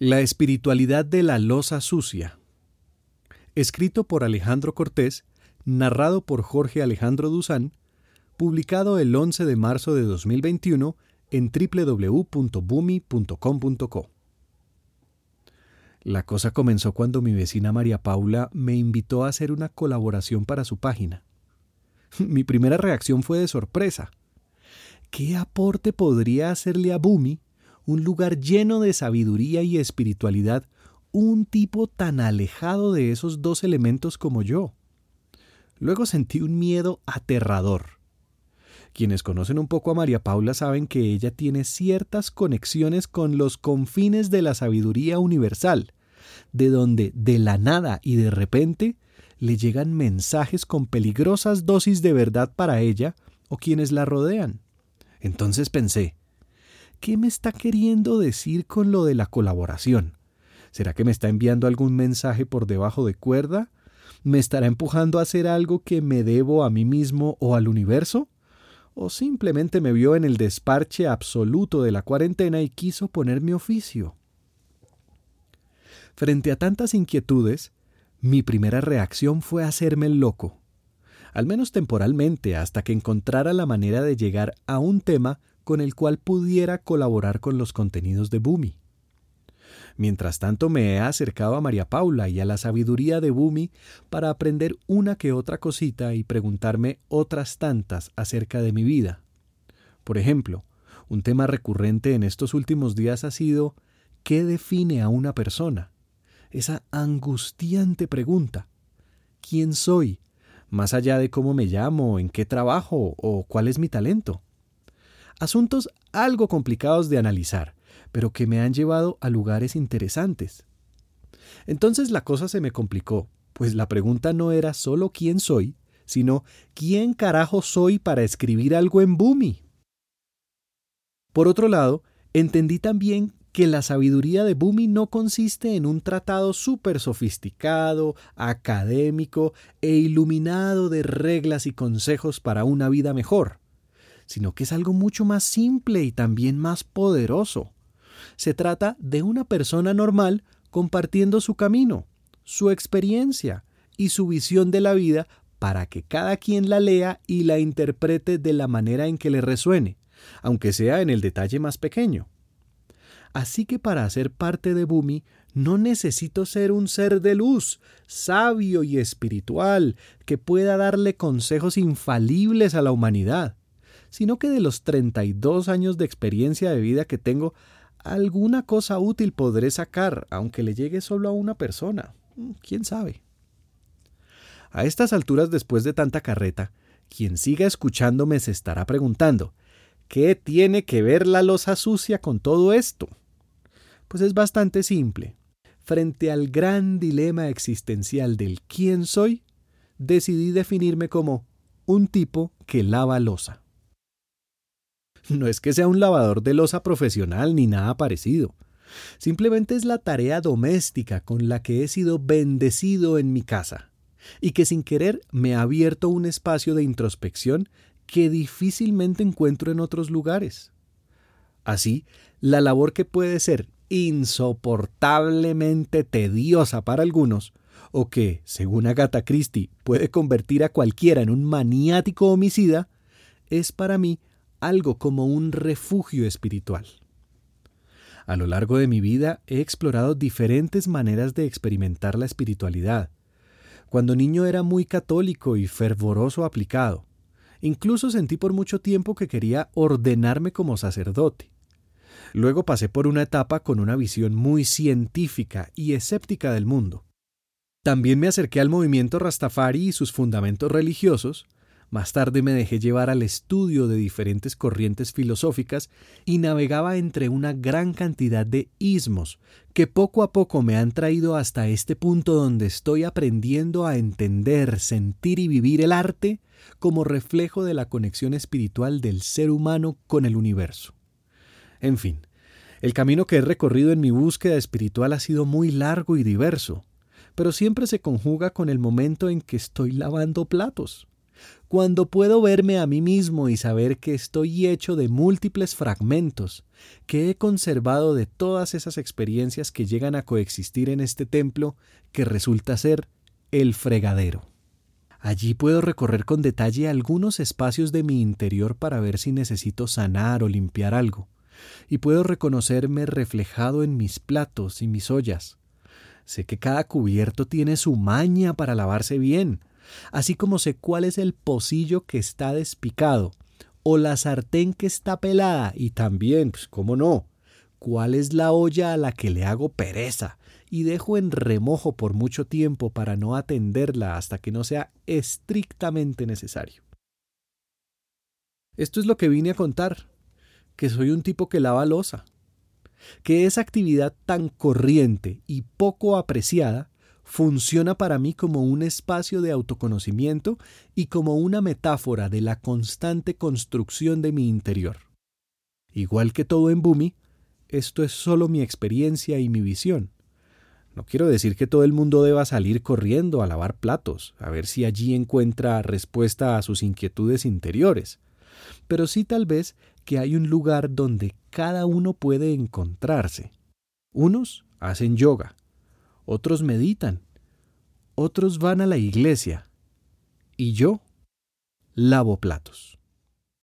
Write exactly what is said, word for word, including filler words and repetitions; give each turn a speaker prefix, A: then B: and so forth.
A: La espiritualidad de la loza sucia. Escrito por Alejandro Cortés, narrado por Jorge Alejandro Duzán, publicado el once de marzo de dos mil veintiuno en doble u doble u doble u punto bumi punto com punto co. La cosa comenzó cuando mi vecina María Paula me invitó a hacer una colaboración para su página. Mi primera reacción fue de sorpresa. ¿Qué aporte podría hacerle a Bumi, un lugar lleno de sabiduría y espiritualidad, un tipo tan alejado de esos dos elementos como yo? Luego sentí un miedo aterrador. Quienes conocen un poco a María Paula saben que ella tiene ciertas conexiones con los confines de la sabiduría universal, de donde de la nada y de repente le llegan mensajes con peligrosas dosis de verdad para ella o quienes la rodean. Entonces pensé, ¿qué me está queriendo decir con lo de la colaboración? ¿Será que me está enviando algún mensaje por debajo de cuerda? ¿Me estará empujando a hacer algo que me debo a mí mismo o al universo? ¿O simplemente me vio en el desparche absoluto de la cuarentena y quiso poner mi oficio? Frente a tantas inquietudes, mi primera reacción fue hacerme el loco, al menos temporalmente, hasta que encontrara la manera de llegar a un tema con el cual pudiera colaborar con los contenidos de Bumi. Mientras tanto me he acercado a María Paula y a la sabiduría de Bumi para aprender una que otra cosita y preguntarme otras tantas acerca de mi vida. Por ejemplo, un tema recurrente en estos últimos días ha sido ¿qué define a una persona? Esa angustiante pregunta. ¿Quién soy? Más allá de cómo me llamo, en qué trabajo o cuál es mi talento. Asuntos algo complicados de analizar, pero que me han llevado a lugares interesantes. Entonces la cosa se me complicó, pues la pregunta no era solo quién soy, sino quién carajo soy para escribir algo en Bumi. Por otro lado, entendí también que la sabiduría de Bumi no consiste en un tratado súper sofisticado, académico e iluminado de reglas y consejos para una vida mejor, sino que es algo mucho más simple y también más poderoso. Se trata de una persona normal compartiendo su camino, su experiencia y su visión de la vida para que cada quien la lea y la interprete de la manera en que le resuene, aunque sea en el detalle más pequeño. Así que para ser parte de Bumi no necesito ser un ser de luz, sabio y espiritual, que pueda darle consejos infalibles a la humanidad, sino que de los treinta y dos años de experiencia de vida que tengo, alguna cosa útil podré sacar, aunque le llegue solo a una persona. ¿Quién sabe? A estas alturas, después de tanta carreta, quien siga escuchándome se estará preguntando, ¿qué tiene que ver la loza sucia con todo esto? Pues es bastante simple. Frente al gran dilema existencial del quién soy, decidí definirme como un tipo que lava loza. No es que sea un lavador de loza profesional ni nada parecido. Simplemente es la tarea doméstica con la que he sido bendecido en mi casa y que sin querer me ha abierto un espacio de introspección que difícilmente encuentro en otros lugares. Así, la labor que puede ser insoportablemente tediosa para algunos, o que, según Agatha Christie, puede convertir a cualquiera en un maniático homicida, es para mí algo como un refugio espiritual. A lo largo de mi vida he explorado diferentes maneras de experimentar la espiritualidad. Cuando niño era muy católico y fervoroso aplicado. Incluso sentí por mucho tiempo que quería ordenarme como sacerdote. Luego pasé por una etapa con una visión muy científica y escéptica del mundo. También me acerqué al movimiento Rastafari y sus fundamentos religiosos. Más tarde me dejé llevar al estudio de diferentes corrientes filosóficas y navegaba entre una gran cantidad de ismos que poco a poco me han traído hasta este punto donde estoy aprendiendo a entender, sentir y vivir el arte como reflejo de la conexión espiritual del ser humano con el universo. En fin, el camino que he recorrido en mi búsqueda espiritual ha sido muy largo y diverso, pero siempre se conjuga con el momento en que estoy lavando platos. Cuando puedo verme a mí mismo y saber que estoy hecho de múltiples fragmentos, que he conservado de todas esas experiencias que llegan a coexistir en este templo que resulta ser el fregadero. Allí puedo recorrer con detalle algunos espacios de mi interior para ver si necesito sanar o limpiar algo, y puedo reconocerme reflejado en mis platos y mis ollas. Sé que cada cubierto tiene su maña para lavarse bien, así como sé cuál es el pocillo que está despicado, o la sartén que está pelada, y también, pues cómo no, cuál es la olla a la que le hago pereza y dejo en remojo por mucho tiempo para no atenderla hasta que no sea estrictamente necesario. Esto es lo que vine a contar, que soy un tipo que lava loza, que esa actividad tan corriente y poco apreciada funciona para mí como un espacio de autoconocimiento y como una metáfora de la constante construcción de mi interior. Igual que todo en Bumi, esto es solo mi experiencia y mi visión. No quiero decir que todo el mundo deba salir corriendo a lavar platos, a ver si allí encuentra respuesta a sus inquietudes interiores, pero sí tal vez que hay un lugar donde cada uno puede encontrarse. Unos hacen yoga, otros meditan, otros van a la iglesia, y yo lavo platos.